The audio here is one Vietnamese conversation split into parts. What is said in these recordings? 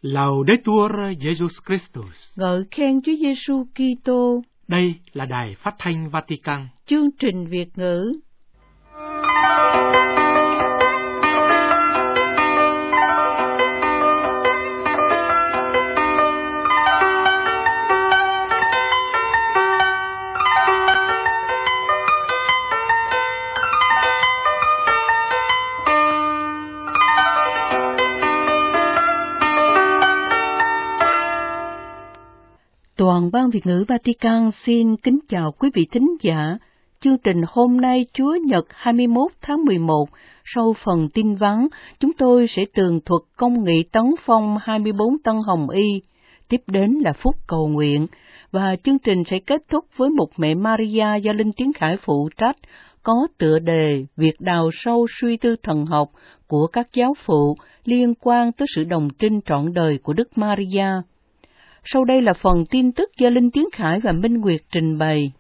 Laudetur Jesus Christus. Ngợi khen Chúa Giêsu Kitô. Đây là Đài Phát thanh Vatican. Chương trình Việt ngữ. Toàn ban Việt ngữ Vatican xin kính chào quý vị thính giả. Chương trình hôm nay Chúa Nhật 21 tháng 11, sau phần tin vắn, chúng tôi sẽ tường thuật công nghị tấn phong 24 tân hồng y. Tiếp đến là phút cầu nguyện, và chương trình sẽ kết thúc với một Mẹ Maria do Linh Tiến Khải phụ trách, có tựa đề Việc đào sâu suy tư thần học của các giáo phụ liên quan tới sự đồng trinh trọn đời của Đức Maria. Sau đây là phần tin tức do Linh Tiến Khải và Minh Nguyệt trình bày.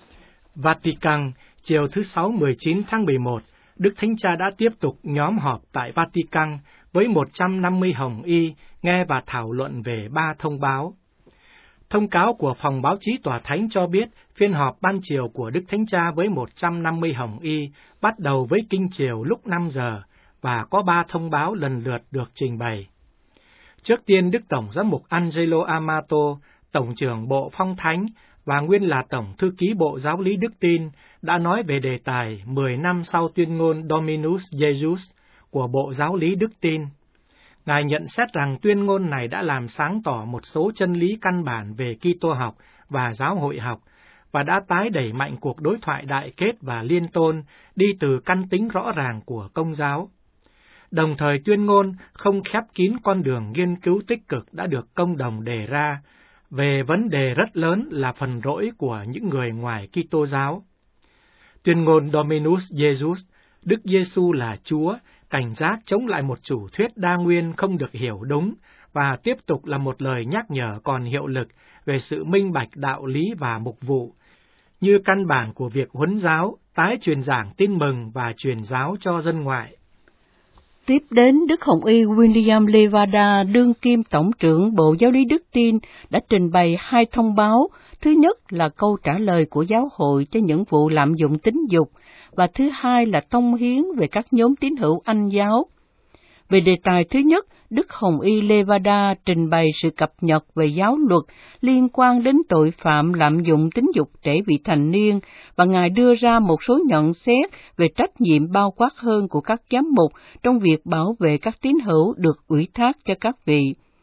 Vatican, chiều thứ Sáu 19 tháng 11, Đức Thánh Cha đã tiếp tục nhóm họp tại Vatican với 150 hồng y nghe và thảo luận về 3 thông báo. Thông cáo của phòng báo chí Tòa Thánh cho biết phiên họp ban chiều của Đức Thánh Cha với 150 hồng y bắt đầu với kinh chiều lúc 5 giờ và có 3 thông báo lần lượt được trình bày. Trước tiên, Đức Tổng Giám mục Angelo Amato, Tổng trưởng Bộ Phong Thánh và nguyên là Tổng Thư ký Bộ Giáo lý Đức Tin, đã nói về đề tài 10 năm sau tuyên ngôn Dominus Jesus của Bộ Giáo lý Đức Tin. Ngài nhận xét rằng tuyên ngôn này đã làm sáng tỏ một số chân lý căn bản về Kitô học và giáo hội học, và đã tái đẩy mạnh cuộc đối thoại đại kết và liên tôn đi từ căn tính rõ ràng của Công giáo. Đồng thời tuyên ngôn không khép kín con đường nghiên cứu tích cực đã được công đồng đề ra về vấn đề rất lớn là phần rỗi của những người ngoài Kitô giáo. Tuyên ngôn Dominus Jesus, Đức Giêsu là Chúa, cảnh giác chống lại một chủ thuyết đa nguyên không được hiểu đúng, và tiếp tục là một lời nhắc nhở còn hiệu lực về sự minh bạch đạo lý và mục vụ, như căn bản của việc huấn giáo, tái truyền giảng tin mừng và truyền giáo cho dân ngoại. Tiếp đến, Đức Hồng y William Levada, đương kim Tổng trưởng Bộ Giáo lý Đức Tin, đã trình bày 2 thông báo. Thứ nhất là câu trả lời của giáo hội cho những vụ lạm dụng tính dục, và thứ hai là tông hiến về các nhóm tín hữu Anh giáo. Về đề tài thứ nhất, Đức Hồng y Levada trình bày sự cập nhật về giáo luật liên quan đến tội phạm lạm dụng tính dục trẻ vị thành niên, và Ngài đưa ra một số nhận xét về trách nhiệm bao quát hơn của các giám mục trong việc bảo vệ các tín hữu được ủy thác cho các vị.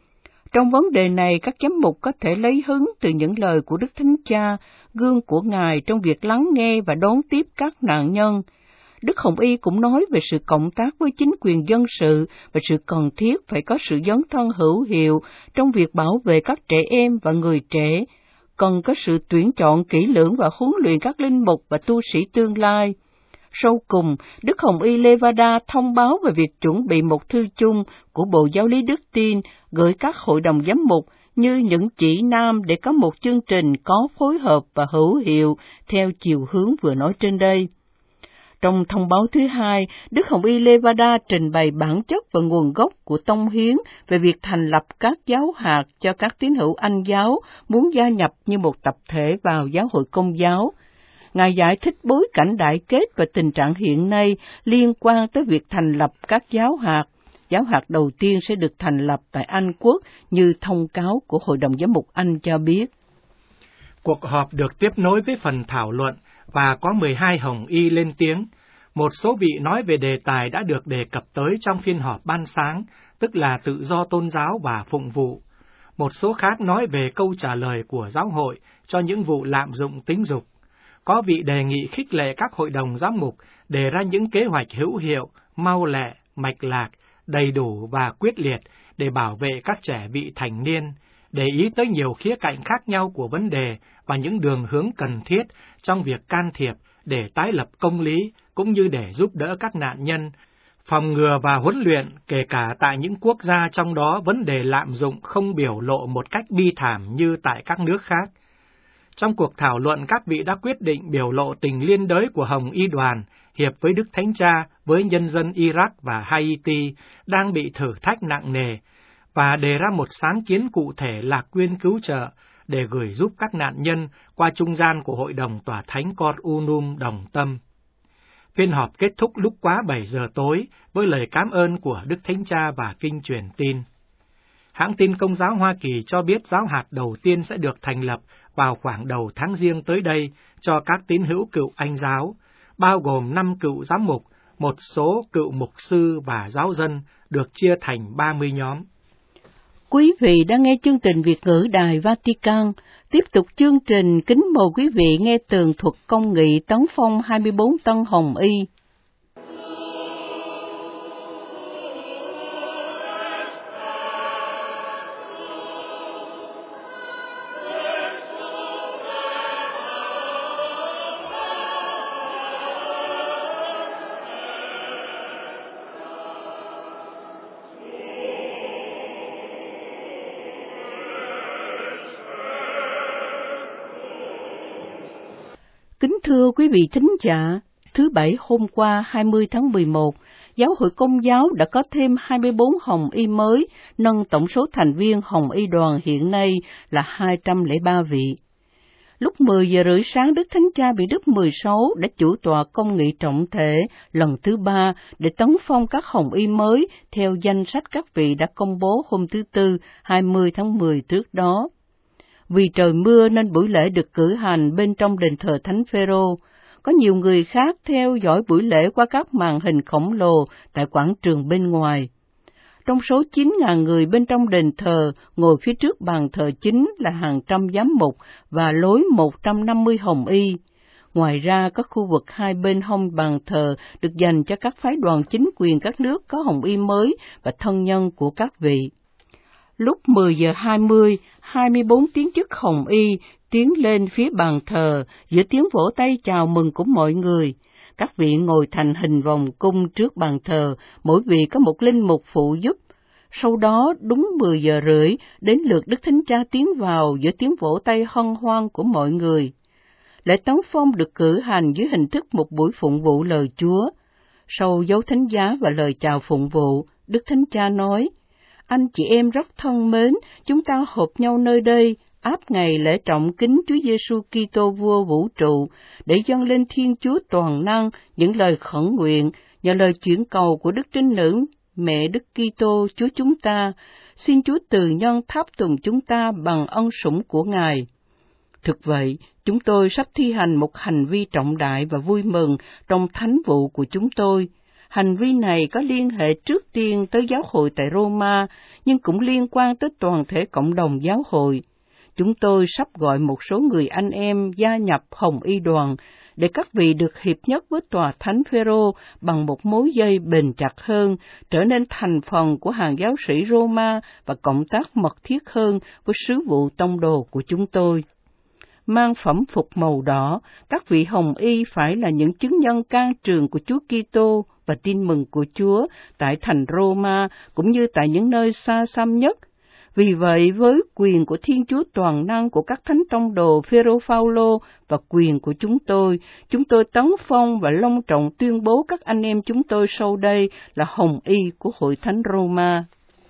Trong vấn đề này, các giám mục có thể lấy hứng từ những lời của Đức Thánh Cha, gương của Ngài trong việc lắng nghe và đón tiếp các nạn nhân. Đức Hồng y cũng nói về sự cộng tác với chính quyền dân sự và sự cần thiết phải có sự dấn thân hữu hiệu trong việc bảo vệ các trẻ em và người trẻ, cần có sự tuyển chọn kỹ lưỡng và huấn luyện các linh mục và tu sĩ tương lai. Sau cùng, Đức Hồng y Levada thông báo về việc chuẩn bị một thư chung của Bộ Giáo lý Đức Tin gửi các hội đồng giám mục như những chỉ nam để có một chương trình có phối hợp và hữu hiệu theo chiều hướng vừa nói trên đây. Trong thông báo thứ hai, Đức Hồng y Levada trình bày bản chất và nguồn gốc của tông hiến về việc thành lập các giáo hạt cho các tín hữu Anh giáo muốn gia nhập như một tập thể vào giáo hội Công giáo. Ngài giải thích bối cảnh đại kết và tình trạng hiện nay liên quan tới việc thành lập các giáo hạt. Giáo hạt đầu tiên sẽ được thành lập tại Anh Quốc như thông cáo của Hội đồng Giám mục Anh cho biết. Cuộc họp được tiếp nối với phần thảo luận và có 12 hồng y lên tiếng. Một số vị nói về đề tài đã được đề cập tới trong phiên họp ban sáng, tức là tự do tôn giáo và phụng vụ. Một số khác nói về câu trả lời của giáo hội cho những vụ lạm dụng tính dục. Có vị đề nghị khích lệ các hội đồng giám mục đề ra những kế hoạch hữu hiệu, mau lẹ, mạch lạc, đầy đủ và quyết liệt để bảo vệ các trẻ vị thành niên, để ý tới nhiều khía cạnh khác nhau của vấn đề và những đường hướng cần thiết trong việc can thiệp để tái lập công lý, cũng như để giúp đỡ các nạn nhân, phòng ngừa và huấn luyện, kể cả tại những quốc gia trong đó vấn đề lạm dụng không biểu lộ một cách bi thảm như tại các nước khác. Trong cuộc thảo luận, các vị đã quyết định biểu lộ tình liên đới của Hồng Y đoàn, hiệp với Đức Thánh Cha, với nhân dân Iraq và Haiti đang bị thử thách nặng nề, và đề ra một sáng kiến cụ thể là quyên cứu trợ để gửi giúp các nạn nhân qua trung gian của Hội đồng Tòa Thánh Cor Unum Đồng Tâm. Phiên họp kết thúc lúc quá 7 giờ tối với lời cảm ơn của Đức Thánh Cha và kinh truyền tin. Hãng tin Công giáo Hoa Kỳ cho biết giáo hạt đầu tiên sẽ được thành lập vào khoảng đầu tháng Giêng tới đây cho các tín hữu cựu Anh giáo, bao gồm 5 cựu giám mục, một số cựu mục sư và giáo dân, được chia thành 30 nhóm. Quý vị đang nghe chương trình Việt ngữ Đài Vatican. Tiếp tục chương trình, kính mời quý vị nghe tường thuật công nghị tấn phong 24 tân Hồng Y. Kính thưa quý vị thính giả, thứ Bảy hôm qua 20 tháng 11, Giáo hội Công giáo đã có thêm 24 Hồng Y mới, nâng tổng số thành viên Hồng Y đoàn hiện nay là 203 vị. Lúc 10 giờ rưỡi sáng, Đức Thánh Cha Benedict Đức 16 đã chủ tọa công nghị trọng thể lần thứ 3 để tấn phong các Hồng Y mới theo danh sách các vị đã công bố hôm thứ Tư 20 tháng 10 trước đó. Vì trời mưa nên buổi lễ được cử hành bên trong đền thờ Thánh Phêrô. Có nhiều người khác theo dõi buổi lễ qua các màn hình khổng lồ tại quảng trường bên ngoài. Trong số 9.000 người bên trong đền thờ, ngồi phía trước bàn thờ chính là hàng trăm giám mục và lối 150 Hồng Y. Ngoài ra, các khu vực hai bên hông bàn thờ được dành cho các phái đoàn chính quyền các nước có Hồng Y mới và thân nhân của các vị. Lúc 10 giờ 20, 24 tiếng chức Hồng Y tiến lên phía bàn thờ giữa tiếng vỗ tay chào mừng của mọi người. Các vị ngồi thành hình vòng cung trước bàn thờ, mỗi vị có một linh mục phụ giúp. Sau đó, đúng 10 giờ rưỡi, đến lượt Đức Thánh Cha tiến vào giữa tiếng vỗ tay hân hoan của mọi người. Lễ tấn phong được cử hành dưới hình thức một buổi phụng vụ lời Chúa. Sau dấu thánh giá và lời chào phụng vụ, Đức Thánh Cha nói: Anh chị em rất thân mến, chúng ta họp nhau nơi đây, áp ngày lễ trọng kính Chúa Giêsu Kitô Vua Vũ trụ, để dâng lên Thiên Chúa toàn năng những lời khẩn nguyện, nhờ lời chuyển cầu của Đức Trinh Nữ, Mẹ Đức Kitô Chúa chúng ta, xin Chúa từ nhân tháp tùng chúng ta bằng ân sủng của Ngài. Thực vậy, chúng tôi sắp thi hành một hành vi trọng đại và vui mừng trong thánh vụ của chúng tôi. Hành vi này có liên hệ trước tiên tới giáo hội tại Roma, nhưng cũng liên quan tới toàn thể cộng đồng giáo hội. Chúng tôi sắp gọi một số người anh em gia nhập Hồng Y đoàn để các vị được hiệp nhất với tòa Thánh Phêrô bằng một mối dây bền chặt hơn, trở nên thành phần của hàng giáo sĩ Roma và cộng tác mật thiết hơn với sứ vụ tông đồ của chúng tôi. Mang phẩm phục màu đỏ, các vị Hồng Y phải là những chứng nhân can trường của Chúa Kitô và tin mừng của Chúa tại thành Roma cũng như tại những nơi xa xăm nhất. Vì vậy, với quyền của Thiên Chúa toàn năng của các thánh tông đồ Phêrô Phaolô và quyền của chúng tôi tấn phong và long trọng tuyên bố các anh em chúng tôi sau đây là Hồng Y của Hội Thánh Roma.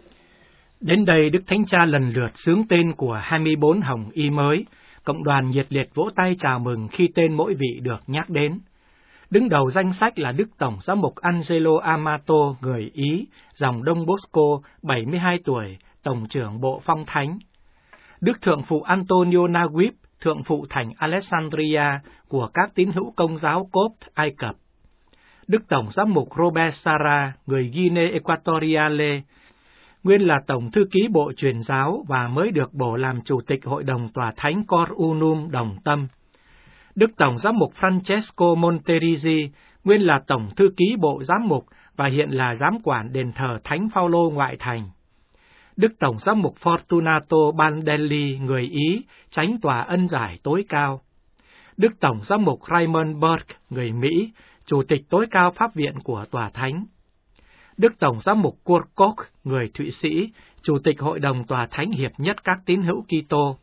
Đến đây, Đức Thánh Cha lần lượt xướng tên của 24 Hồng Y mới. Cộng đoàn nhiệt liệt vỗ tay chào mừng khi tên mỗi vị được nhắc đến. Đứng đầu danh sách là Đức Tổng Giám mục Angelo Amato, người Ý, dòng Đông Bosco, 72 tuổi, Tổng trưởng Bộ Phong Thánh. Đức Thượng phụ Antonio Naguib, Thượng phụ thành Alexandria của các tín hữu Công giáo Copt, Ai Cập. Đức Tổng Giám mục Robert Sara, người Guinea Equatoriale, nguyên là Tổng Thư ký Bộ Truyền giáo và mới được bổ làm Chủ tịch Hội đồng Tòa Thánh Cor Unum Đồng Tâm. Đức Tổng Giám mục Francesco Monterizi, nguyên là Tổng Thư ký Bộ Giám mục và hiện là Giám quản đền thờ Thánh Phaolô ngoại thành. Đức Tổng Giám mục Fortunato Bandelli, người Ý, Chánh tòa ân giải tối cao. Đức Tổng Giám mục Raymond Burke, người Mỹ, Chủ tịch tối cao Pháp viện của Tòa Thánh. Đức Tổng Giám mục Kurt Koch, người Thụy Sĩ, Chủ tịch Hội đồng Tòa Thánh hiệp nhất các tín hữu Kitô.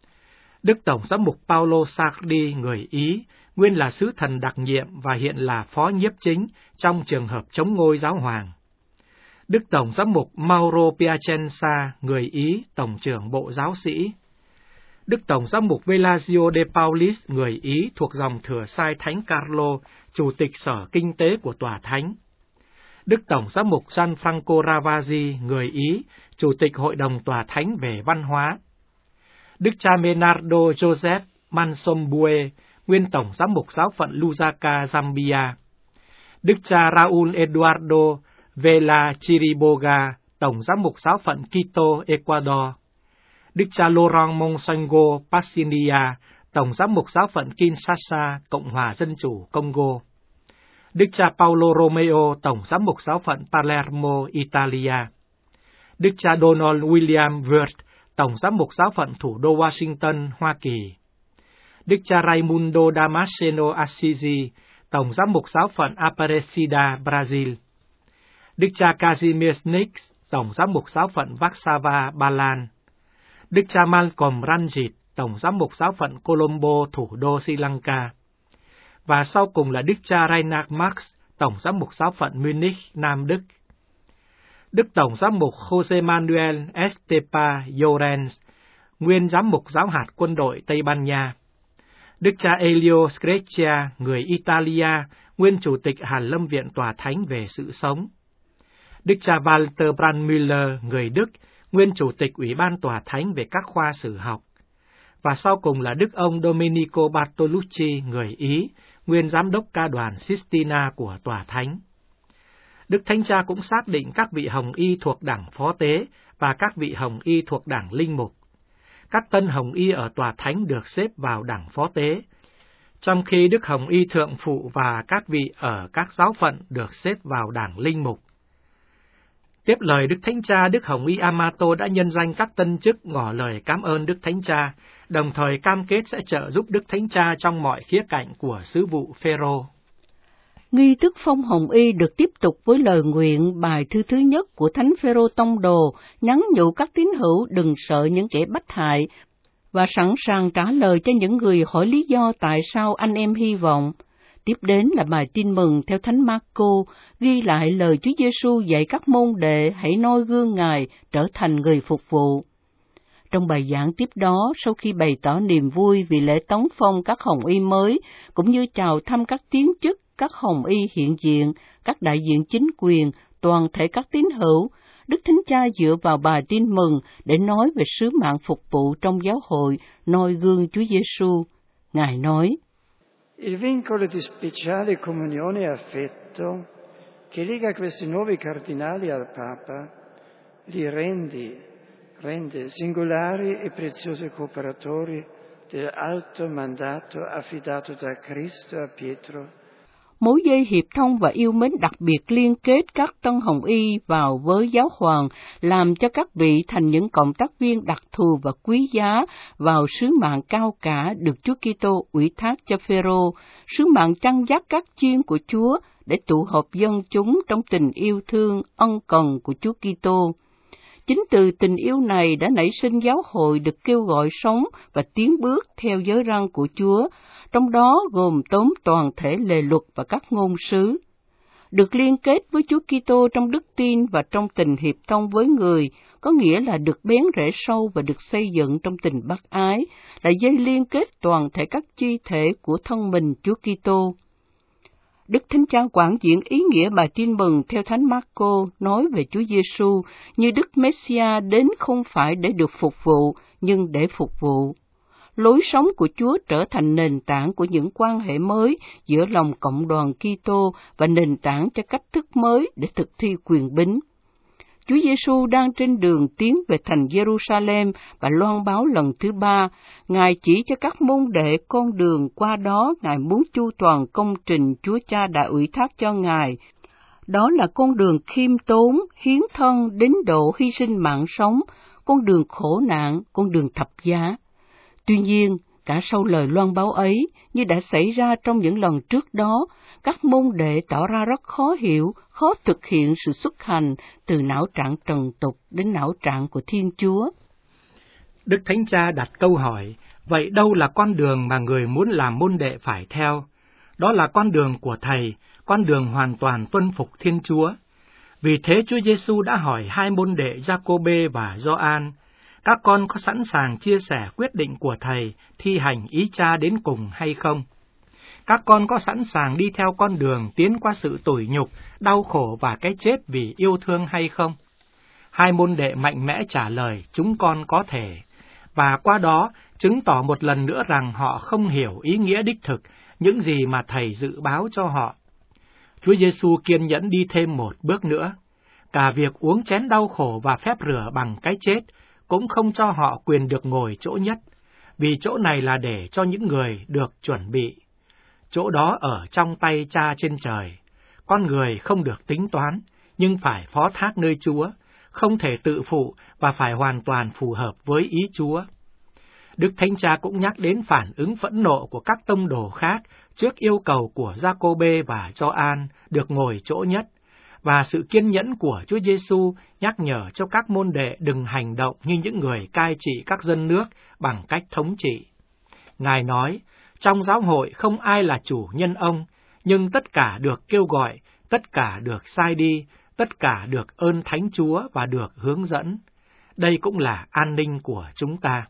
Đức Tổng Giám mục Paolo Sardi, người Ý, nguyên là sứ thần đặc nhiệm và hiện là phó nhiếp chính trong trường hợp chống ngôi giáo hoàng. Đức Tổng giám mục Mauro Piacenza, người Ý, Tổng trưởng Bộ Giáo sĩ. Đức Tổng giám mục Velasio de Paulis, người Ý, thuộc dòng thừa sai Thánh Carlo, Chủ tịch Sở Kinh tế của Tòa Thánh. Đức Tổng giám mục Gianfranco Ravasi, người Ý, Chủ tịch Hội đồng Tòa Thánh về Văn hóa. Đức cha Menardo Joseph Mansombue, nguyên Tổng giám mục giáo phận Lusaka, Zambia. Đức cha Raúl Eduardo Vela Chiriboga, Tổng giám mục giáo phận Quito, Ecuador. Đức cha Laurent Monsango Passinia, Tổng giám mục giáo phận Kinshasa, Cộng hòa Dân chủ Congo. Đức cha Paulo Romeo, Tổng giám mục giáo phận Palermo, Italia. Đức cha Donald William Wirth, Tổng giám mục giáo phận thủ đô Washington, Hoa Kỳ. Đức cha Raimundo Damasceno Assisi, Tổng giám mục giáo phận Aparecida, Brazil. Đức cha Kazimierz Nix, Tổng giám mục giáo phận Warsaw, Ba Lan. Đức cha Malcolm Ranjit, Tổng giám mục giáo phận Colombo, thủ đô Sri Lanka. Và sau cùng là Đức cha Reinhard Marx, Tổng giám mục giáo phận Munich, Nam Đức. Đức Tổng giám mục Jose Manuel Estepa Llorens, nguyên giám mục giáo hạt quân đội Tây Ban Nha. Đức cha Elio Screccia, người Italia, nguyên chủ tịch Hàn Lâm Viện Tòa Thánh về sự sống. Đức cha Walter Brandmüller, người Đức, nguyên chủ tịch Ủy ban Tòa Thánh về các khoa sử học. Và sau cùng là Đức ông Domenico Bartolucci, người Ý, nguyên giám đốc ca đoàn Sistina của Tòa Thánh. Đức Thánh Cha cũng xác định các vị hồng y thuộc đảng phó tế và các vị hồng y thuộc đảng linh mục. Các tân hồng y ở Tòa Thánh được xếp vào đảng phó tế, trong khi Đức Hồng Y Thượng Phụ và các vị ở các giáo phận được xếp vào đảng linh mục. Tiếp lời Đức Thánh Cha, Đức Hồng Y Amato đã nhân danh các tân chức ngỏ lời cảm ơn Đức Thánh Cha, đồng thời cam kết sẽ trợ giúp Đức Thánh Cha trong mọi khía cạnh của sứ vụ Phêrô. Nghi thức phong hồng y được tiếp tục với lời nguyện bài thư thứ nhất của Thánh Phêrô Tông Đồ, nhắn nhủ các tín hữu đừng sợ những kẻ bách hại và sẵn sàng trả lời cho những người hỏi lý do tại sao anh em hy vọng. Tiếp đến là bài tin mừng theo Thánh Marco, ghi lại lời Chúa Giêsu dạy các môn đệ hãy noi gương Ngài trở thành người phục vụ. Trong bài giảng tiếp đó, sau khi bày tỏ niềm vui vì lễ tống phong các hồng y mới, cũng như chào thăm các tiến chức, các hồng y hiện diện, các đại diện chính quyền, toàn thể các tín hữu, Đức Thánh Cha dựa vào bài tin mừng để nói về sứ mạng phục vụ trong giáo hội, noi gương Chúa Giêsu. Ngài nói: Il vincolo di speciale comunione e affetto che lega questi nuovi cardinali al Papa li rende singolari e preziosi cooperatori del alto mandato affidato da Cristo a Pietro. Mối dây hiệp thông và yêu mến đặc biệt liên kết các tân hồng y vào với giáo hoàng, làm cho các vị thành những cộng tác viên đặc thù và quý giá vào sứ mạng cao cả được Chúa Kitô ủy thác cho Phêrô, sứ mạng chăn dắt các chiên của Chúa để tụ họp dân chúng trong tình yêu thương, ân cần của Chúa Kitô. Chính từ tình yêu này đã nảy sinh giáo hội được kêu gọi sống và tiến bước theo giới răn của Chúa, trong đó gồm tóm toàn thể lề luật và các ngôn sứ. Được liên kết với Chúa Kitô trong đức tin và trong tình hiệp thông với người, có nghĩa là được bén rễ sâu và được xây dựng trong tình bác ái, là dây liên kết toàn thể các chi thể của thân mình Chúa Kitô. Đức Thánh Cha quảng diễn ý nghĩa bài tin mừng theo Thánh Marco nói về Chúa Giêsu như Đức Messia đến không phải để được phục vụ, nhưng để phục vụ. Lối sống của Chúa trở thành nền tảng của những quan hệ mới giữa lòng cộng đoàn Kitô và nền tảng cho cách thức mới để thực thi quyền bính. Chúa Giêsu đang trên đường tiến về thành Jerusalem và loan báo lần thứ 3. Ngài chỉ cho các môn đệ con đường qua đó Ngài muốn chu toàn công trình Chúa Cha đã ủy thác cho Ngài. Đó là con đường khiêm tốn, hiến thân đến độ hy sinh mạng sống, con đường khổ nạn, con đường thập giá. Tuy nhiên, cả sau lời loan báo ấy, như đã xảy ra trong những lần trước đó, các môn đệ tỏ ra rất khó hiểu, khó thực hiện sự xuất hành từ não trạng trần tục đến não trạng của Thiên Chúa. Đức Thánh Cha đặt câu hỏi, vậy đâu là con đường mà người muốn làm môn đệ phải theo? Đó là con đường của Thầy, con đường hoàn toàn tuân phục Thiên Chúa. Vì thế Chúa Giêsu đã hỏi hai môn đệ Giacôbê và Gioan: các con có sẵn sàng chia sẻ quyết định của Thầy thi hành ý Cha đến cùng hay không? Các con có sẵn sàng đi theo con đường tiến qua sự tủi nhục, đau khổ và cái chết vì yêu thương hay không? Hai môn đệ mạnh mẽ trả lời: chúng con có thể. Và qua đó chứng tỏ một lần nữa rằng họ không hiểu ý nghĩa đích thực những gì mà Thầy dự báo cho họ. Chúa Giêsu kiên nhẫn đi thêm một bước nữa. Cả việc uống chén đau khổ và phép rửa bằng cái chết cũng không cho họ quyền được ngồi chỗ nhất, vì chỗ này là để cho những người được chuẩn bị. Chỗ đó ở trong tay Cha trên trời. Con người không được tính toán, nhưng phải phó thác nơi Chúa, không thể tự phụ và phải hoàn toàn phù hợp với ý Chúa. Đức Thánh Cha cũng nhắc đến phản ứng phẫn nộ của các tông đồ khác trước yêu cầu của Giacôbê và Gioan được ngồi chỗ nhất, và sự kiên nhẫn của Chúa Giêsu nhắc nhở cho các môn đệ đừng hành động như những người cai trị các dân nước bằng cách thống trị. Ngài nói, trong giáo hội không ai là chủ nhân ông, nhưng tất cả được kêu gọi, tất cả được sai đi, tất cả được ơn Thánh Chúa và được hướng dẫn. Đây cũng là an ninh của chúng ta.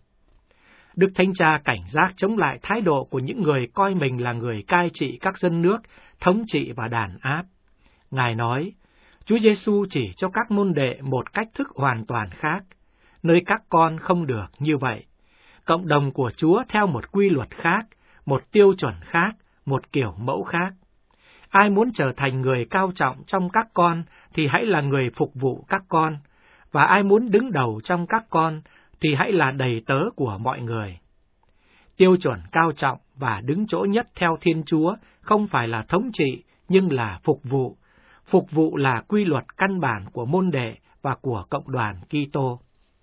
Đức Thánh Cha cảnh giác chống lại thái độ của những người coi mình là người cai trị các dân nước, thống trị và đàn áp. Ngài nói, Chúa Giêsu chỉ cho các môn đệ một cách thức hoàn toàn khác, nơi các con không được như vậy. Cộng đồng của Chúa theo một quy luật khác, một tiêu chuẩn khác, một kiểu mẫu khác. Ai muốn trở thành người cao trọng trong các con thì hãy là người phục vụ các con, và ai muốn đứng đầu trong các con thì hãy là đầy tớ của mọi người. Tiêu chuẩn cao trọng và đứng chỗ nhất theo Thiên Chúa không phải là thống trị, nhưng là phục vụ. Phục vụ là quy luật căn bản của môn đệ và của cộng đoàn Kitô.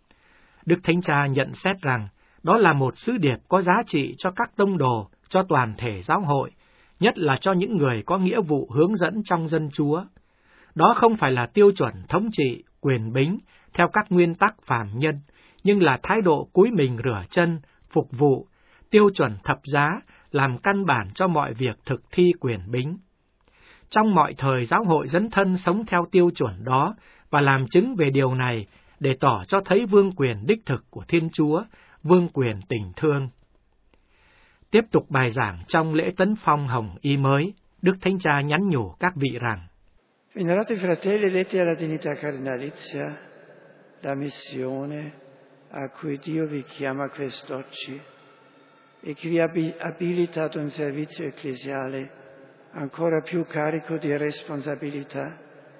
Đức Thánh Cha nhận xét rằng đó là một sứ điệp có giá trị cho các tông đồ, cho toàn thể giáo hội, nhất là cho những người có nghĩa vụ hướng dẫn trong dân Chúa. Đó không phải là tiêu chuẩn thống trị, quyền bính, theo các nguyên tắc phàm nhân, nhưng là thái độ cúi mình rửa chân, phục vụ, tiêu chuẩn thập giá, làm căn bản cho mọi việc thực thi quyền bính. Trong mọi thời, giáo hội dấn thân sống theo tiêu chuẩn đó và làm chứng về điều này để tỏ cho thấy vương quyền đích thực của Thiên Chúa, vương quyền tình thương. Tiếp tục bài giảng trong lễ tấn phong Hồng Y mới, Đức Thánh Cha nhắn nhủ các vị rằng: Venerati fratelli eletti alla dignità cardinalizia, la missione a cui Dio vi chiama quest'oggi e che vi ha abilitato un servizio ecclesiale ancora più carico di responsabilità,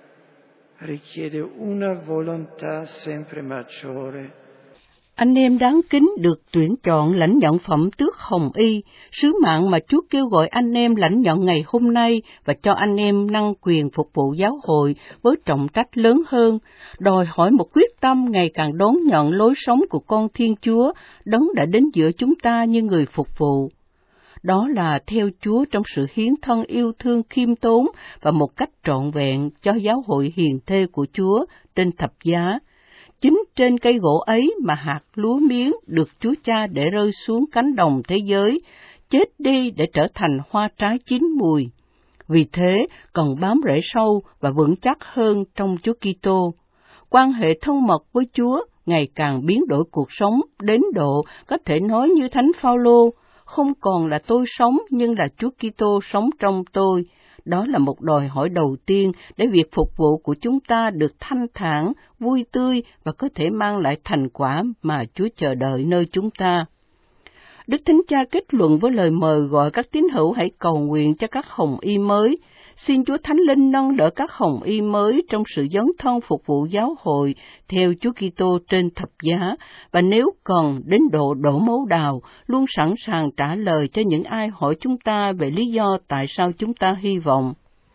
richiede una volontà sempre maggiore. Anh em đáng kính được tuyển chọn lãnh nhận phẩm tước Hồng Y, sứ mạng mà Chúa kêu gọi anh em lãnh nhận ngày hôm nay và cho anh em năng quyền phục vụ giáo hội với trọng trách lớn hơn, đòi hỏi một quyết tâm ngày càng đón nhận lối sống của con Thiên Chúa, Đấng đã đến giữa chúng ta như người phục vụ. Đó là theo Chúa trong sự hiến thân yêu thương khiêm tốn và một cách trọn vẹn cho giáo hội hiền thê của Chúa trên thập giá. Chính trên cây gỗ ấy mà hạt lúa miếng được Chúa Cha để rơi xuống cánh đồng thế giới, chết đi để trở thành hoa trái chín mùi. Vì thế, cần bám rễ sâu và vững chắc hơn trong Chúa Kitô. Quan hệ thân mật với Chúa ngày càng biến đổi cuộc sống đến độ có thể nói như Thánh Phaolô, không còn là tôi sống nhưng là Chúa Kitô sống trong tôi. Đó là một đòi hỏi đầu tiên để việc phục vụ của chúng ta được thanh thản, vui tươi và có thể mang lại thành quả mà Chúa chờ đợi nơi chúng ta. Đức Thánh Cha kết luận với lời mời gọi các tín hữu hãy cầu nguyện cho các Hồng Y mới. Xin Chúa Thánh Linh nâng đỡ các Hồng Y mới trong sự dấn thân phục vụ giáo hội theo Chúa Kitô trên thập giá, và nếu cần đến độ đổ máu đào, luôn sẵn sàng trả lời cho những ai hỏi chúng ta về lý do tại sao chúng ta hy vọng.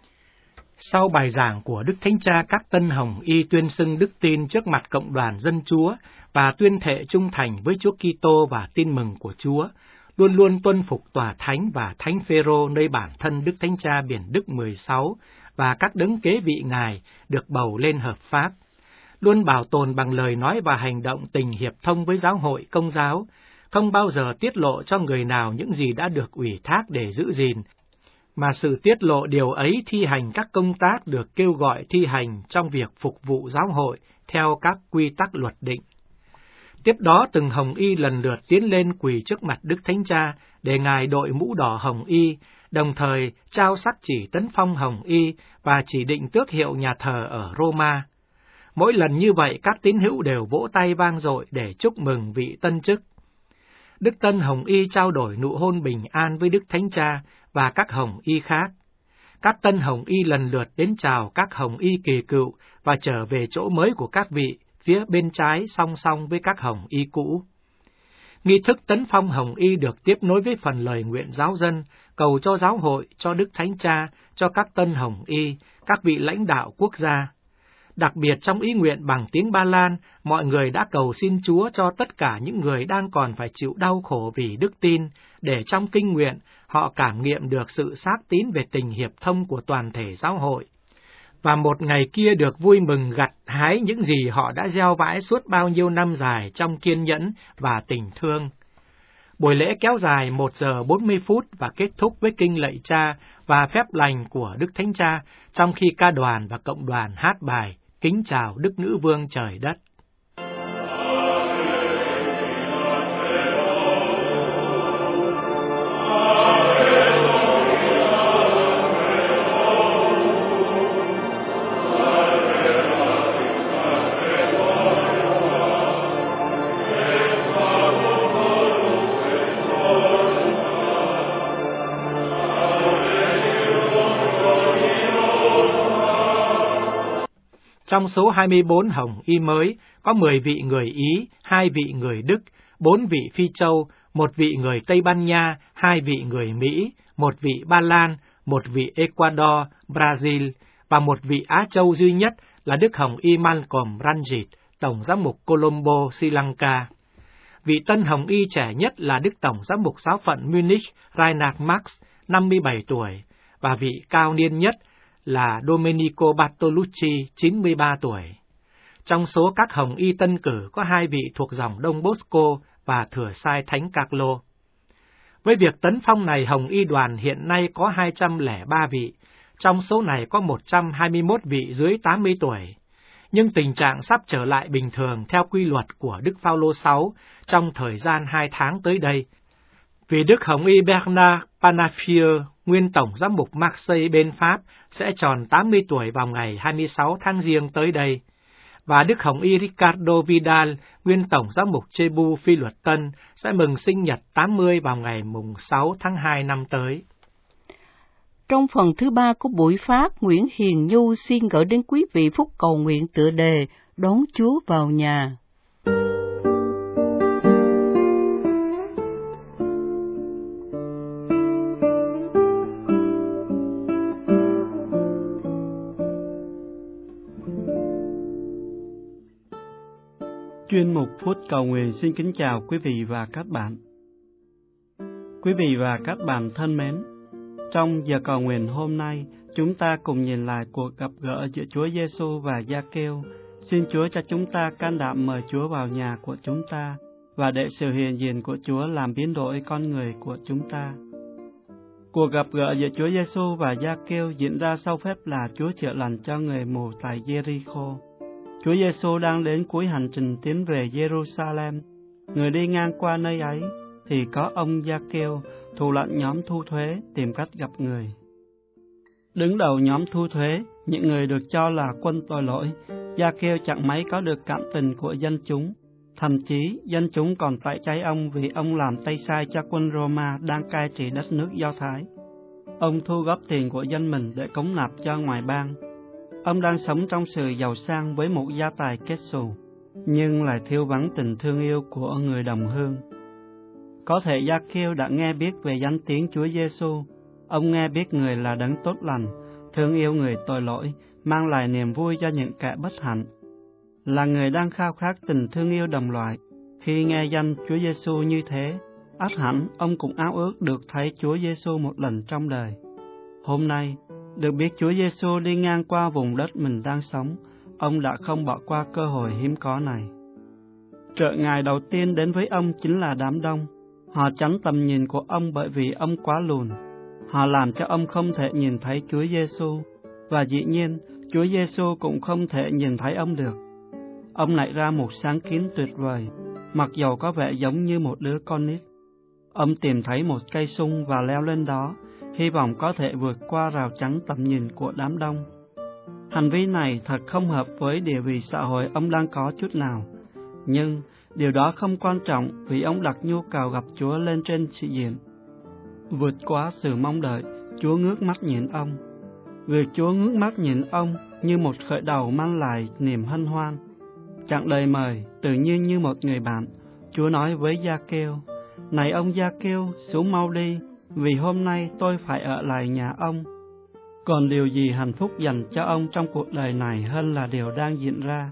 Sau bài giảng của Đức Thánh Cha, các tân Hồng Y tuyên xưng đức tin trước mặt cộng đoàn dân Chúa và tuyên thệ trung thành với Chúa Kitô và tin mừng của Chúa, luôn luôn tuân phục tòa thánh và Thánh Phêrô nơi bản thân Đức Thánh Cha Biển Đức 16 và các đấng kế vị Ngài được bầu lên hợp pháp, luôn bảo tồn bằng lời nói và hành động tình hiệp thông với giáo hội Công giáo, không bao giờ tiết lộ cho người nào những gì đã được ủy thác để giữ gìn, mà sự tiết lộ điều ấy thi hành các công tác được kêu gọi thi hành trong việc phục vụ giáo hội theo các quy tắc luật định. Tiếp đó từng hồng y lần lượt tiến lên quỳ trước mặt Đức Thánh Cha để Ngài đội mũ đỏ hồng y, đồng thời trao sắc chỉ tấn phong hồng y và chỉ định tước hiệu nhà thờ ở Roma. Mỗi lần như vậy các tín hữu đều vỗ tay vang dội để chúc mừng vị tân chức. Đức Tân Hồng Y trao đổi nụ hôn bình an với Đức Thánh Cha và các Hồng Y khác. Các Tân Hồng Y lần lượt đến chào các Hồng Y kỳ cựu và trở về chỗ mới của các vị, phía bên trái song song với các Hồng Y cũ. Nghi thức tấn phong Hồng Y được tiếp nối với phần lời nguyện giáo dân, cầu cho giáo hội, cho Đức Thánh Cha, cho các Tân Hồng Y, các vị lãnh đạo quốc gia. Đặc biệt trong ý nguyện bằng tiếng Ba Lan, mọi người đã cầu xin Chúa cho tất cả những người đang còn phải chịu đau khổ vì đức tin, để trong kinh nguyện họ cảm nghiệm được sự xác tín về tình hiệp thông của toàn thể giáo hội, và một ngày kia được vui mừng gặt hái những gì họ đã gieo vãi suốt bao nhiêu năm dài trong kiên nhẫn và tình thương. Buổi lễ kéo dài 1 giờ 40 phút và kết thúc với kinh lạy Cha và phép lành của Đức Thánh Cha, trong khi ca đoàn và cộng đoàn hát bài Kính chào Đức Nữ Vương trời đất. Trong số 24 Hồng Y mới, có 10 vị người Ý, 2 vị người Đức, 4 vị Phi Châu, 1 vị người Tây Ban Nha, 2 vị người Mỹ, 1 vị Ba Lan, 1 vị Ecuador, Brazil, và 1 vị Á Châu duy nhất là Đức Hồng Y Malcolm Ranjit, Tổng giám mục Colombo, Sri Lanka. Vị Tân Hồng Y trẻ nhất là Đức Tổng giám mục giáo phận Munich, Reinhard Marx, 57 tuổi, và vị cao niên nhất là Domenico Bartolucci, 93 tuổi. Trong số các Hồng Y tân cử có 2 vị thuộc dòng Đông Bosco và thừa sai Thánh Carlo. Với việc tấn phong này, Hồng Y đoàn hiện nay có 203 vị, trong số này có 121 vị dưới 80 tuổi. Nhưng tình trạng sắp trở lại bình thường theo quy luật của Đức Phaolô VI trong thời gian 2 tháng tới đây. Vì Đức Hồng Y Bernard Panafieux, nguyên Tổng giám mục Marseille bên Pháp, sẽ tròn 80 tuổi vào ngày 26 tháng Giêng tới đây. Và Đức Hồng Y Ricardo Vidal, nguyên Tổng giám mục Cebu Phi Luật Tân, sẽ mừng sinh nhật 80 vào ngày mùng 6 tháng 2 năm tới. Trong phần thứ 3 của buổi phát, Nguyễn Hiền Nhu xin gửi đến quý vị phúc cầu nguyện tựa đề Đón Chúa vào nhà. Chuyên mục Phút Cầu Nguyện xin kính chào quý vị và các bạn. Quý vị và các bạn thân mến, trong giờ cầu nguyện hôm nay, chúng ta cùng nhìn lại cuộc gặp gỡ giữa Chúa Giêsu và Gia-kêu. Xin Chúa cho chúng ta can đảm mời Chúa vào nhà của chúng ta và để sự hiện diện của Chúa làm biến đổi con người của chúng ta. Cuộc gặp gỡ giữa Chúa Giêsu và Gia-kêu diễn ra sau phép là Chúa chữa lành cho người mù tại Jericho. Chúa Giêsu đang đến cuối hành trình tiến về Jerusalem. Người đi ngang qua nơi ấy thì có ông Gia-kêu, thủ lãnh nhóm thu thuế, tìm cách gặp người. Đứng đầu nhóm thu thuế, những người được cho là quân tội lỗi, Gia-kêu chẳng mấy có được cảm tình của dân chúng. Thậm chí, dân chúng còn tẩy chay ông vì ông làm tay sai cho quân Roma đang cai trị đất nước Do Thái. Ông thu góp tiền của dân mình để cống nạp cho ngoại bang. Ông đang sống trong sự giàu sang với một gia tài kết xù, nhưng lại thiếu vắng tình thương yêu của người đồng hương. Có thể Gia-kêu đã nghe biết về danh tiếng Chúa Giêsu. Ông nghe biết người là đấng tốt lành, thương yêu người tội lỗi, mang lại niềm vui cho những kẻ bất hạnh. Là người đang khao khát tình thương yêu đồng loại, khi nghe danh Chúa Giêsu như thế, ắt hẳn ông cũng ao ước được thấy Chúa Giêsu một lần trong đời. Hôm nay, được biết Chúa Giêsu đi ngang qua vùng đất mình đang sống, ông đã không bỏ qua cơ hội hiếm có này. Trở ngại đầu tiên đến với ông chính là đám đông. Họ tránh tầm nhìn của ông bởi vì ông quá lùn. Họ làm cho ông không thể nhìn thấy Chúa Giêsu, và dĩ nhiên Chúa Giêsu cũng không thể nhìn thấy ông được. Ông nảy ra một sáng kiến tuyệt vời, mặc dầu có vẻ giống như một đứa con nít. Ông tìm thấy một cây sung và leo lên đó, hy vọng có thể vượt qua rào chắn tầm nhìn của đám đông. Hành vi này thật không hợp với địa vị xã hội ông đang có chút nào, nhưng điều đó không quan trọng vì ông đặt nhu cầu gặp Chúa lên trên sĩ diện. Vượt qua sự mong đợi, Chúa ngước mắt nhìn ông. Việc Chúa ngước mắt nhìn ông như một khởi đầu mang lại niềm hân hoan. Chặng lời mời tự nhiên như một người bạn, Chúa nói với Gia-kêu: "Này ông Gia-kêu, xuống mau đi, vì hôm nay tôi phải ở lại nhà ông." Còn điều gì hạnh phúc dành cho ông trong cuộc đời này hơn là điều đang diễn ra?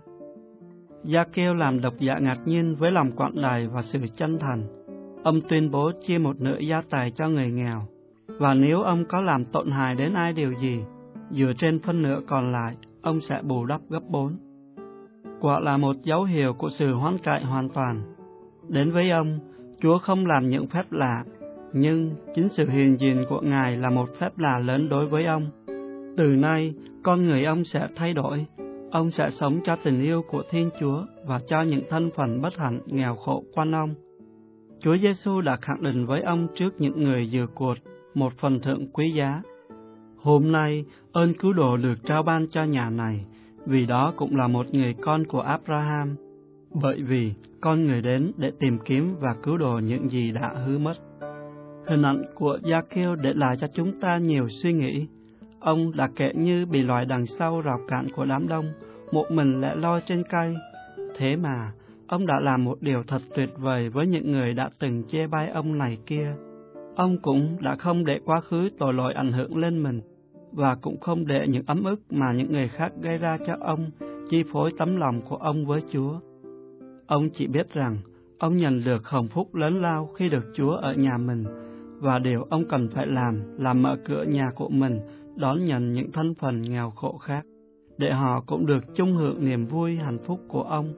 Gia-kêu làm độc giả ngạc nhiên với lòng quảng đại và sự chân thành. Ông tuyên bố chia một nửa gia tài cho người nghèo, và nếu ông có làm tổn hại đến ai điều gì, dựa trên phân nửa còn lại, ông sẽ bù đắp gấp 4. Quả là một dấu hiệu của sự hoán cải hoàn toàn. Đến với ông, Chúa không làm những phép lạ, nhưng chính sự hiện diện của Ngài là một phép lạ lớn đối với ông. Từ nay, con người ông sẽ thay đổi. Ông sẽ sống cho tình yêu của Thiên Chúa và cho những thân phận bất hạnh nghèo khổ quanh ông. Chúa Giêsu đã khẳng định với ông trước những người dự cuộc một phần thưởng quý giá. Hôm nay, ơn cứu độ được trao ban cho nhà này, vì đó cũng là một người con của Abraham, bởi vì con người đến để tìm kiếm và cứu độ những gì đã hư mất. Hình ảnh của Gia-kêu để lại cho chúng ta nhiều suy nghĩ. Ông là kẻ như bị loại đằng sau rào cản của đám đông, một mình lẻ loi trên cây. Thế mà, ông đã làm một điều thật tuyệt vời với những người đã từng chê bai ông này kia. Ông cũng đã không để quá khứ tội lỗi ảnh hưởng lên mình, và cũng không để những ấm ức mà những người khác gây ra cho ông chi phối tấm lòng của ông với Chúa. Ông chỉ biết rằng ông nhận được hồng phúc lớn lao khi được Chúa ở nhà mình, và điều ông cần phải làm là mở cửa nhà của mình đón nhận những thân phận nghèo khổ khác, để họ cũng được chung hưởng niềm vui hạnh phúc của ông.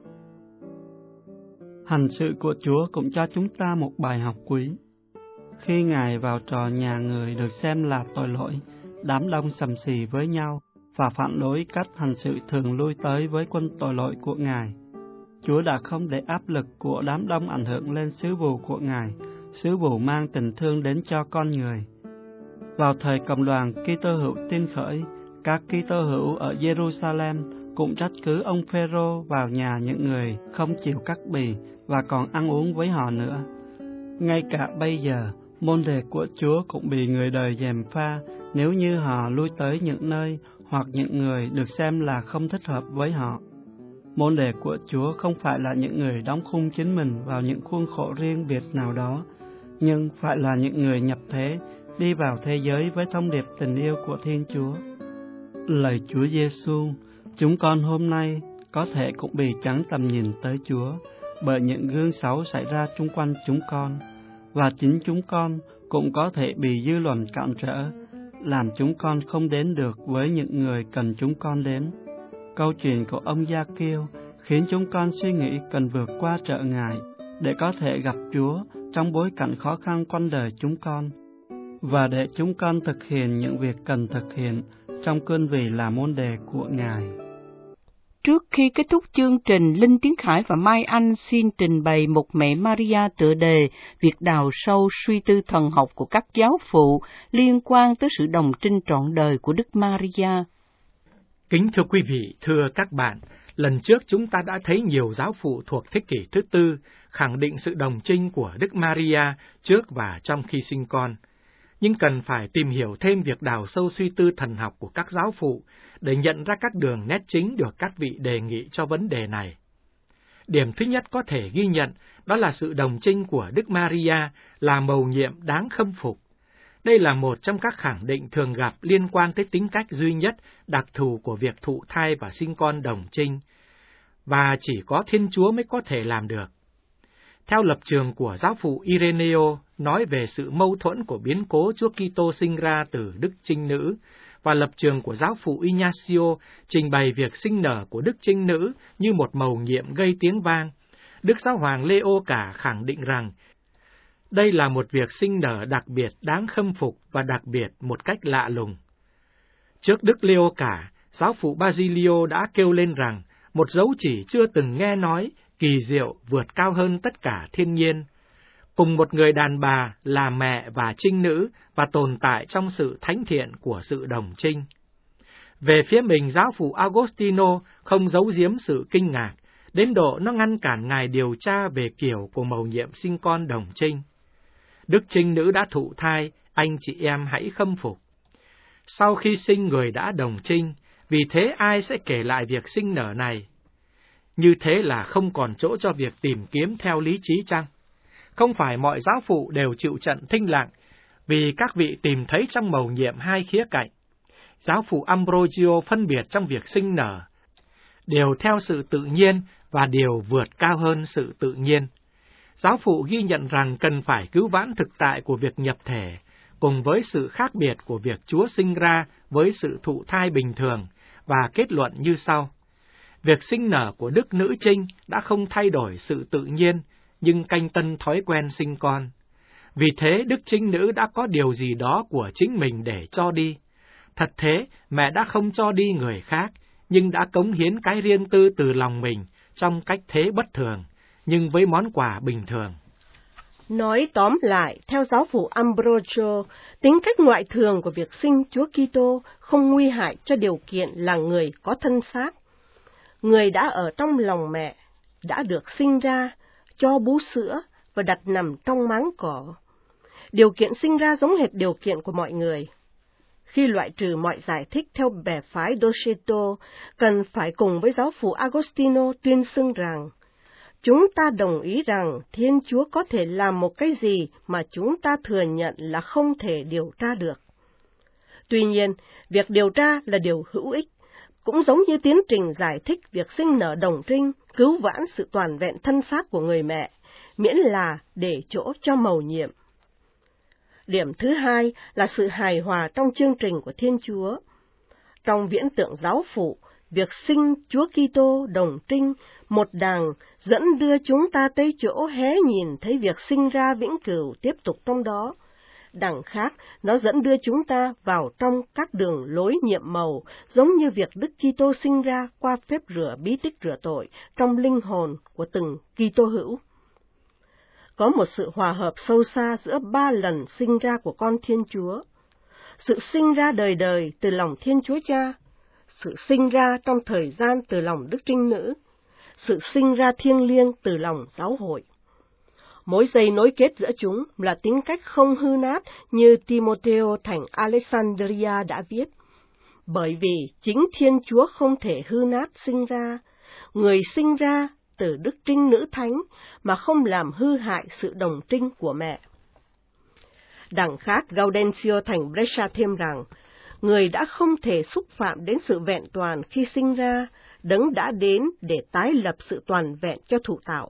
Hành sự của Chúa cũng cho chúng ta một bài học quý. Khi Ngài vào trò nhà người được xem là tội lỗi, đám đông sầm xì với nhau và phản đối cách hành sự thường lui tới với quân tội lỗi của Ngài. Chúa đã không để áp lực của đám đông ảnh hưởng lên sứ vụ của Ngài, sứ vụ mang tình thương đến cho con người. Vào thời cộng đoàn Kitô hữu Tin Khởi, các Kitô hữu ở Jerusalem cũng trách cứ ông Phêrô vào nhà những người không chịu cắt bì và còn ăn uống với họ nữa. Ngay cả bây giờ, môn đệ của Chúa cũng bị người đời gièm pha nếu như họ lui tới những nơi hoặc những người được xem là không thích hợp với họ. Môn đệ của Chúa không phải là những người đóng khung chính mình vào những khuôn khổ riêng biệt nào đó, nhưng phải là những người nhập thế, đi vào thế giới với thông điệp tình yêu của Thiên Chúa. Lạy Chúa Giêsu, chúng con hôm nay có thể cũng bị chắn tầm nhìn tới Chúa bởi những gương xấu xảy ra xung quanh chúng con, và chính chúng con cũng có thể bị dư luận cản trở, làm chúng con không đến được với những người cần chúng con đến. Câu chuyện của ông Gia-kêu khiến chúng con suy nghĩ cần vượt qua trở ngại để có thể gặp Chúa trong bối cảnh khó khăn quanh đời chúng con, và để chúng con thực hiện những việc cần thực hiện trong cương vị là môn đệ của Ngài. Trước khi kết thúc chương trình, Linh Tiến Khải và Mai Anh xin trình bày một Mẹ Maria tựa đề việc đào sâu suy tư thần học của các giáo phụ liên quan tới sự đồng trinh trọn đời của Đức Maria. Kính thưa quý vị, thưa các bạn, lần trước chúng ta đã thấy nhiều giáo phụ thuộc thế kỷ thứ tư khẳng định sự đồng trinh của Đức Maria trước và trong khi sinh con. Nhưng cần phải tìm hiểu thêm việc đào sâu suy tư thần học của các giáo phụ để nhận ra các đường nét chính được các vị đề nghị cho vấn đề này. Điểm thứ nhất có thể ghi nhận đó là sự đồng trinh của Đức Maria là mầu nhiệm đáng khâm phục. Đây là một trong các khẳng định thường gặp liên quan tới tính cách duy nhất, đặc thù của việc thụ thai và sinh con đồng trinh, và chỉ có Thiên Chúa mới có thể làm được. Theo lập trường của giáo phụ Ireneo nói về sự mâu thuẫn của biến cố Chúa Kitô sinh ra từ Đức Trinh Nữ, và lập trường của giáo phụ Ignacio trình bày việc sinh nở của Đức Trinh Nữ như một mầu nhiệm gây tiếng vang, Đức Giáo hoàng Leo cả khẳng định rằng Đây là một việc sinh nở đặc biệt đáng khâm phục và đặc biệt một cách lạ lùng. Trước Đức Leo Cả, giáo phụ Basilio đã kêu lên rằng một dấu chỉ chưa từng nghe nói, kỳ diệu vượt cao hơn tất cả thiên nhiên. Cùng một người đàn bà là mẹ và trinh nữ và tồn tại trong sự thánh thiện của sự đồng trinh. Về phía mình, giáo phụ Agostino không giấu giếm sự kinh ngạc, đến độ nó ngăn cản ngài điều tra về kiểu của mầu nhiệm sinh con đồng trinh. Đức trinh nữ đã thụ thai, anh chị em hãy khâm phục. Sau khi sinh người đã đồng trinh, vì thế ai sẽ kể lại việc sinh nở này? Như thế là không còn chỗ cho việc tìm kiếm theo lý trí chăng? Không phải mọi giáo phụ đều chịu trận thinh lặng, vì các vị tìm thấy trong mầu nhiệm hai khía cạnh. Giáo phụ Ambrogio phân biệt trong việc sinh nở, đều theo sự tự nhiên và điều vượt cao hơn sự tự nhiên. Giáo phụ ghi nhận rằng cần phải cứu vãn thực tại của việc nhập thể, cùng với sự khác biệt của việc Chúa sinh ra với sự thụ thai bình thường, và kết luận như sau. Việc sinh nở của Đức Nữ Trinh đã không thay đổi sự tự nhiên, nhưng canh tân thói quen sinh con. Vì thế, Đức Trinh Nữ đã có điều gì đó của chính mình để cho đi. Thật thế, mẹ đã không cho đi người khác, nhưng đã cống hiến cái riêng tư từ lòng mình trong cách thế bất thường, nhưng với món quà bình thường. Nói tóm lại, theo giáo phụ Ambrogio, tính cách ngoại thường của việc sinh Chúa Kitô không nguy hại cho điều kiện là người có thân xác. Người đã ở trong lòng mẹ, đã được sinh ra, cho bú sữa và đặt nằm trong máng cỏ. Điều kiện sinh ra giống hệt điều kiện của mọi người. Khi loại trừ mọi giải thích theo bè phái Doceto, cần phải cùng với giáo phụ Agostino tuyên xưng rằng, chúng ta đồng ý rằng Thiên Chúa có thể làm một cái gì mà chúng ta thừa nhận là không thể điều tra được. Tuy nhiên, việc điều tra là điều hữu ích, cũng giống như tiến trình giải thích việc sinh nở đồng trinh, cứu vãn sự toàn vẹn thân xác của người mẹ, miễn là để chỗ cho mầu nhiệm. Điểm thứ hai là sự hài hòa trong chương trình của Thiên Chúa. Trong viễn tượng giáo phụ, việc sinh Chúa Kitô đồng trinh, một đằng dẫn đưa chúng ta tới chỗ hé nhìn thấy việc sinh ra vĩnh cửu tiếp tục trong đó. Đằng khác, nó dẫn đưa chúng ta vào trong các đường lối nhiệm màu, giống như việc Đức Kitô sinh ra qua phép rửa bí tích rửa tội trong linh hồn của từng Kitô hữu. Có một sự hòa hợp sâu xa giữa ba lần sinh ra của con Thiên Chúa. Sự sinh ra đời đời từ lòng Thiên Chúa Cha, sự sinh ra trong thời gian từ lòng Đức Trinh Nữ, sự sinh ra thiêng liêng từ lòng giáo hội. Mối dây nối kết giữa chúng là tính cách không hư nát như Timôtheo thành Alexandria đã viết. Bởi vì chính Thiên Chúa không thể hư nát sinh ra, người sinh ra từ Đức Trinh Nữ Thánh mà không làm hư hại sự đồng trinh của mẹ. Đằng khác, Gaudenzio thành Brescia thêm rằng, người đã không thể xúc phạm đến sự vẹn toàn khi sinh ra, Đấng đã đến để tái lập sự toàn vẹn cho thụ tạo.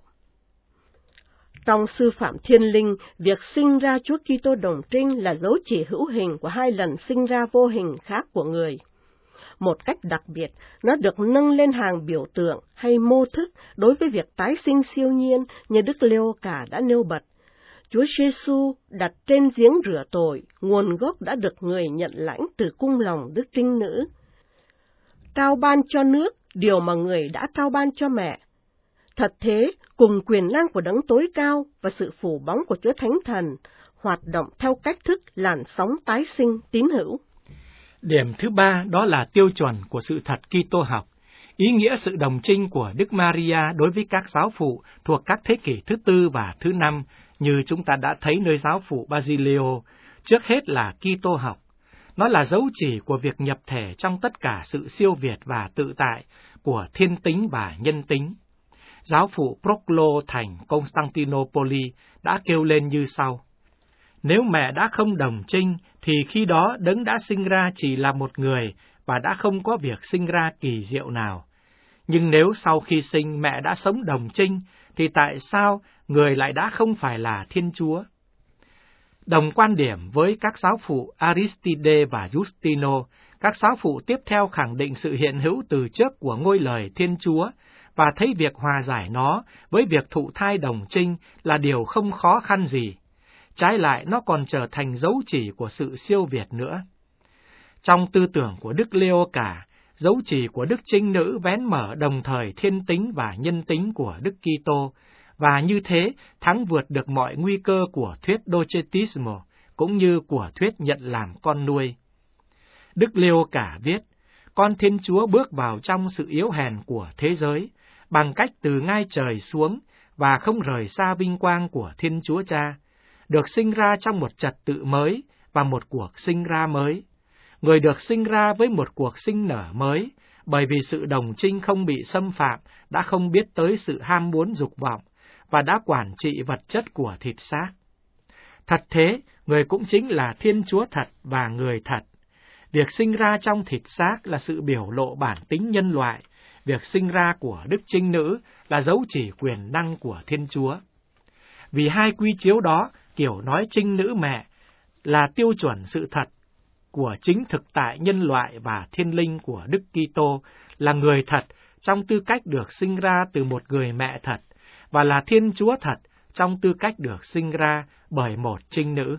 Trong sư phạm thiên linh, việc sinh ra Chúa Kitô đồng trinh là dấu chỉ hữu hình của hai lần sinh ra vô hình khác của người. Một cách đặc biệt, nó được nâng lên hàng biểu tượng hay mô thức đối với việc tái sinh siêu nhiên như Đức Leo Cả đã nêu bật. Chúa Giêsu đặt trên giếng rửa tội, nguồn gốc đã được người nhận lãnh từ cung lòng Đức Trinh Nữ. Trao ban cho nước, điều mà người đã trao ban cho mẹ. Thật thế, cùng quyền năng của Đấng tối cao và sự phủ bóng của Chúa Thánh Thần, hoạt động theo cách thức làn sóng tái sinh tín hữu. Điểm thứ ba đó là tiêu chuẩn của sự thật Kitô học. Ý nghĩa sự đồng trinh của Đức Maria đối với các giáo phụ thuộc các thế kỷ thứ tư và thứ năm, như chúng ta đã thấy nơi giáo phụ Basilio, trước hết là Kitô học. Nó là dấu chỉ của việc nhập thể trong tất cả sự siêu việt và tự tại của thiên tính và nhân tính. Giáo phụ Proclo thành Constantinople đã kêu lên như sau. Nếu mẹ đã không đồng trinh, thì khi đó Đấng đã sinh ra chỉ là một người và đã không có việc sinh ra kỳ diệu nào. Nhưng nếu sau khi sinh mẹ đã sống đồng trinh, thì tại sao người lại đã không phải là Thiên Chúa? Đồng quan điểm với các giáo phụ Aristide và Justino, các giáo phụ tiếp theo khẳng định sự hiện hữu từ trước của ngôi lời Thiên Chúa, và thấy việc hòa giải nó với việc thụ thai đồng trinh là điều không khó khăn gì. trái lại nó còn trở thành dấu chỉ của sự siêu việt nữa. Trong tư tưởng của Đức Leo Cả, dấu chỉ của Đức Trinh Nữ vén mở đồng thời thiên tính và nhân tính của Đức Kitô, và như thế thắng vượt được mọi nguy cơ của thuyết Docetismo, cũng như của thuyết nhận làm con nuôi. Đức Leo Cả viết, con Thiên Chúa bước vào trong sự yếu hèn của thế giới, bằng cách từ ngai trời xuống, và không rời xa vinh quang của Thiên Chúa Cha, được sinh ra trong một trật tự mới và một cuộc sinh ra mới. Người được sinh ra với một cuộc sinh nở mới, bởi vì sự đồng trinh không bị xâm phạm, đã không biết tới sự ham muốn dục vọng, và đã quản trị vật chất của thịt xác. Thật thế, người cũng chính là Thiên Chúa thật và người thật. Việc sinh ra trong thịt xác là sự biểu lộ bản tính nhân loại, việc sinh ra của Đức Trinh Nữ là dấu chỉ quyền năng của Thiên Chúa. Vì hai quy chiếu đó, kiểu nói Trinh Nữ mẹ là tiêu chuẩn sự thật của chính thực tại nhân loại và thiên linh của Đức Kitô, là người thật trong tư cách được sinh ra từ một người mẹ thật, và là Thiên Chúa thật trong tư cách được sinh ra bởi một Trinh Nữ.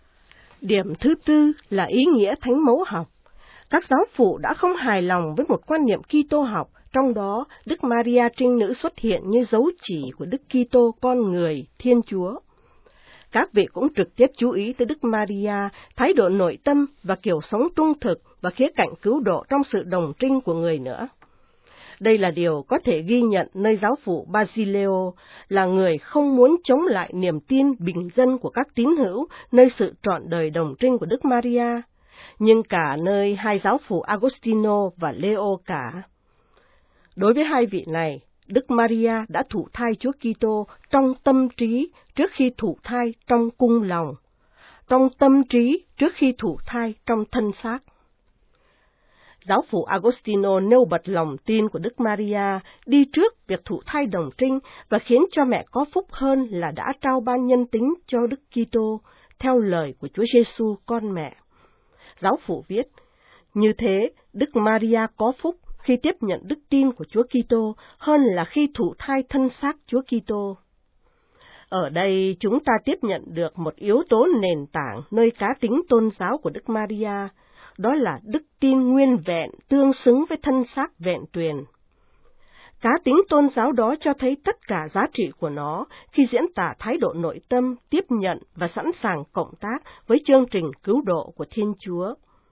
Điểm thứ tư là ý nghĩa thánh mẫu học. Các giáo phụ đã không hài lòng với một quan niệm Kitô học, trong đó Đức Maria Trinh Nữ xuất hiện như dấu chỉ của Đức Kitô con người, Thiên Chúa. Các vị cũng trực tiếp chú ý tới Đức Maria, thái độ nội tâm và kiểu sống trung thực và khía cạnh cứu độ trong sự đồng trinh của người nữa. Đây là điều có thể ghi nhận nơi giáo phụ Basilio, là người không muốn chống lại niềm tin bình dân của các tín hữu nơi sự trọn đời đồng trinh của Đức Maria, nhưng cả nơi hai giáo phụ Agostino và Leo Cả. Đối với hai vị này, Đức Maria đã thụ thai Chúa Kitô trong tâm trí trước khi thụ thai trong cung lòng, trong tâm trí trước khi thụ thai trong thân xác. Giáo phụ Agostino nêu bật lòng tin của Đức Maria đi trước việc thụ thai đồng trinh và khiến cho mẹ có phúc hơn là đã trao ban nhân tính cho Đức Kitô theo lời của Chúa Giêsu con mẹ. Giáo phụ viết, như thế Đức Maria có phúc khi tiếp nhận đức tin của Chúa Kitô hơn là khi thụ thai thân xác Chúa Kitô. Ở đây chúng ta tiếp nhận được một yếu tố nền tảng nơi cá tính tôn giáo của Đức Maria, đó là đức tin nguyên vẹn tương xứng với thân xác vẹn tuyền. Cá tính tôn giáo đó cho thấy tất cả giá trị của nó khi diễn tả thái độ nội tâm, tiếp nhận và sẵn sàng cộng tác với chương trình cứu độ của Thiên Chúa.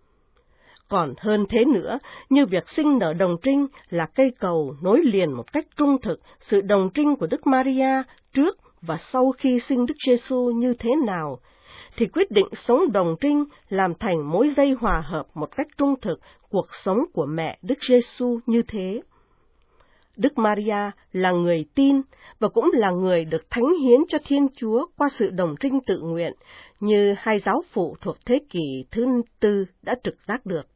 Còn hơn thế nữa, như việc sinh nở đồng trinh là cây cầu nối liền một cách trung thực sự đồng trinh của Đức Maria trước và sau khi sinh Đức Giêsu như thế nào, thì quyết định sống đồng trinh làm thành mối dây hòa hợp một cách trung thực cuộc sống của mẹ Đức Giêsu như thế. Đức Maria là người tin và cũng là người được thánh hiến cho Thiên Chúa qua sự đồng trinh tự nguyện, như hai giáo phụ thuộc thế kỷ thứ tư đã trực giác được.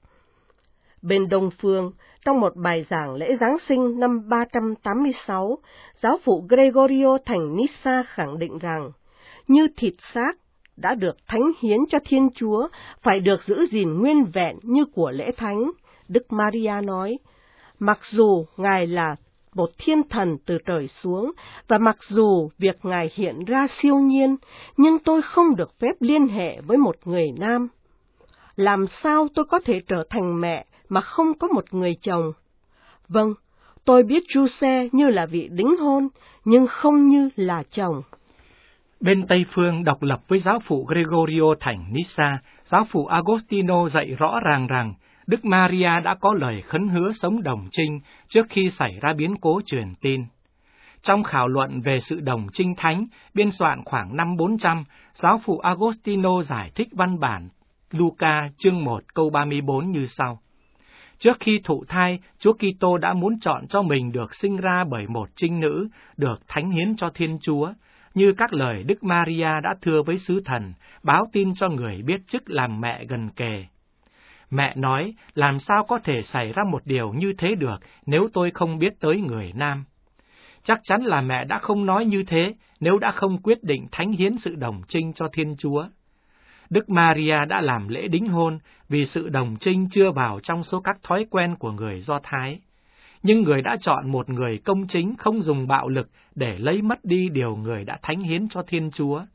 Bên Đông Phương, trong một bài giảng lễ Giáng sinh năm 386, giáo phụ Gregorio thành Nyssa khẳng định rằng, như thịt xác đã được thánh hiến cho Thiên Chúa, phải được giữ gìn nguyên vẹn như của lễ thánh. Đức Maria nói, mặc dù Ngài là một thiên thần từ trời xuống, và mặc dù việc Ngài hiện ra siêu nhiên, nhưng tôi không được phép liên hệ với một người nam. Làm sao tôi có thể trở thành mẹ mà không có một người chồng? Vâng, tôi biết Giuse như là vị đính hôn, nhưng không như là chồng. Bên Tây Phương độc lập với giáo phụ Gregorio thành Nyssa, giáo phụ Agostino dạy rõ ràng rằng Đức Maria đã có lời khấn hứa sống đồng trinh trước khi xảy ra biến cố truyền tin. Trong khảo luận về sự đồng trinh thánh, biên soạn khoảng năm 400, giáo phụ Agostino giải thích văn bản Luca chương 1 câu 34 như sau. Trước khi thụ thai, Chúa Kitô đã muốn chọn cho mình được sinh ra bởi một trinh nữ, được thánh hiến cho Thiên Chúa, như các lời Đức Maria đã thưa với sứ thần, báo tin cho người biết chức làm mẹ gần kề. Mẹ nói, làm sao có thể xảy ra một điều như thế được nếu tôi không biết tới người nam? Chắc chắn là mẹ đã không nói như thế nếu đã không quyết định thánh hiến sự đồng trinh cho Thiên Chúa. Đức Maria đã làm lễ đính hôn vì sự đồng trinh chưa vào trong số các thói quen của người Do Thái. Nhưng người đã chọn một người công chính không dùng bạo lực để lấy mất đi điều người đã thánh hiến cho Thiên Chúa.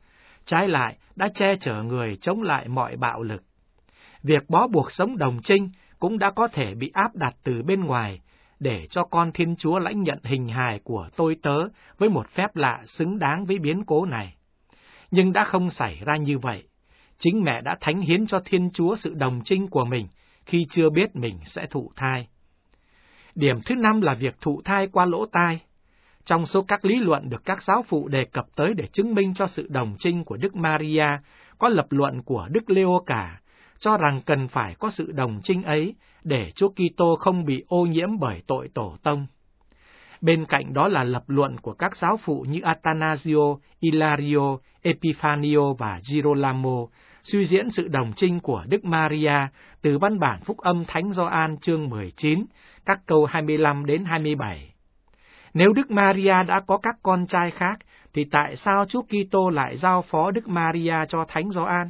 trái lại đã che chở người chống lại mọi bạo lực. Việc bó buộc sống đồng trinh cũng đã có thể bị áp đặt từ bên ngoài, để cho con Thiên Chúa lãnh nhận hình hài của tôi tớ với một phép lạ xứng đáng với biến cố này. Nhưng đã không xảy ra như vậy. Chính mẹ đã thánh hiến cho Thiên Chúa sự đồng trinh của mình khi chưa biết mình sẽ thụ thai. Điểm thứ 5 là việc thụ thai qua lỗ tai. Trong số các lý luận được các giáo phụ đề cập tới để chứng minh cho sự đồng trinh của Đức Maria, có lập luận của Đức Leo Cả, cho rằng cần phải có sự đồng trinh ấy để Chúa Kitô không bị ô nhiễm bởi tội tổ tông. Bên cạnh đó là lập luận của các giáo phụ như Athanasio, Ilario, Epifanio và Girolamo, suy diễn sự đồng trinh của Đức Maria từ văn bản Phúc âm Thánh Gioan chương 19, các câu 25 đến 27. Nếu Đức Maria đã có các con trai khác, thì tại sao Chúa Kitô lại giao phó Đức Maria cho Thánh Gioan?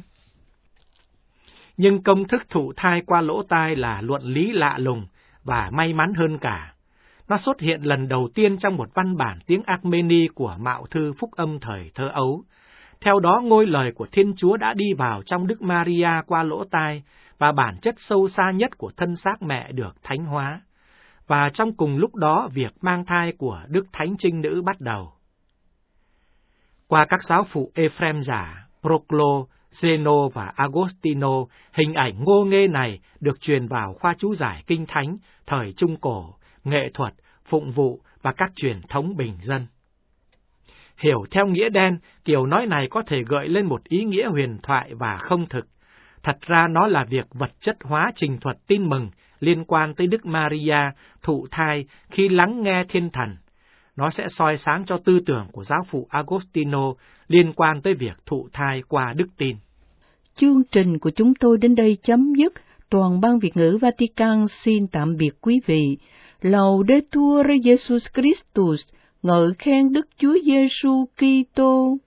Nhưng công thức thụ thai qua lỗ tai là luận lý lạ lùng và may mắn hơn cả. Nó xuất hiện lần đầu tiên trong một văn bản tiếng Armeni của Mạo Thư Phúc âm thời thơ ấu. Theo đó, ngôi lời của Thiên Chúa đã đi vào trong Đức Maria qua lỗ tai, và bản chất sâu xa nhất của thân xác mẹ được thánh hóa. Và trong cùng lúc đó, việc mang thai của Đức Thánh Trinh Nữ bắt đầu. Qua các giáo phụ Ephrem giả, Proclo, Zeno và Agostino, hình ảnh ngô nghê này được truyền vào khoa chú giải Kinh Thánh, thời Trung Cổ, nghệ thuật, phụng vụ và các truyền thống bình dân. Hiểu theo nghĩa đen, kiểu nói này có thể gợi lên một ý nghĩa huyền thoại và không thực. Thật ra nó là việc vật chất hóa trình thuật tin mừng liên quan tới Đức Maria thụ thai khi lắng nghe Thiên Thần. Nó sẽ soi sáng cho tư tưởng của giáo phụ Agostino liên quan tới việc thụ thai qua đức tin. Chương trình của chúng tôi đến đây chấm dứt. Toàn ban Việt ngữ Vatican xin tạm biệt quý vị. Laudetur Jesus Christus, ngợi khen Đức Chúa Giêsu Kitô.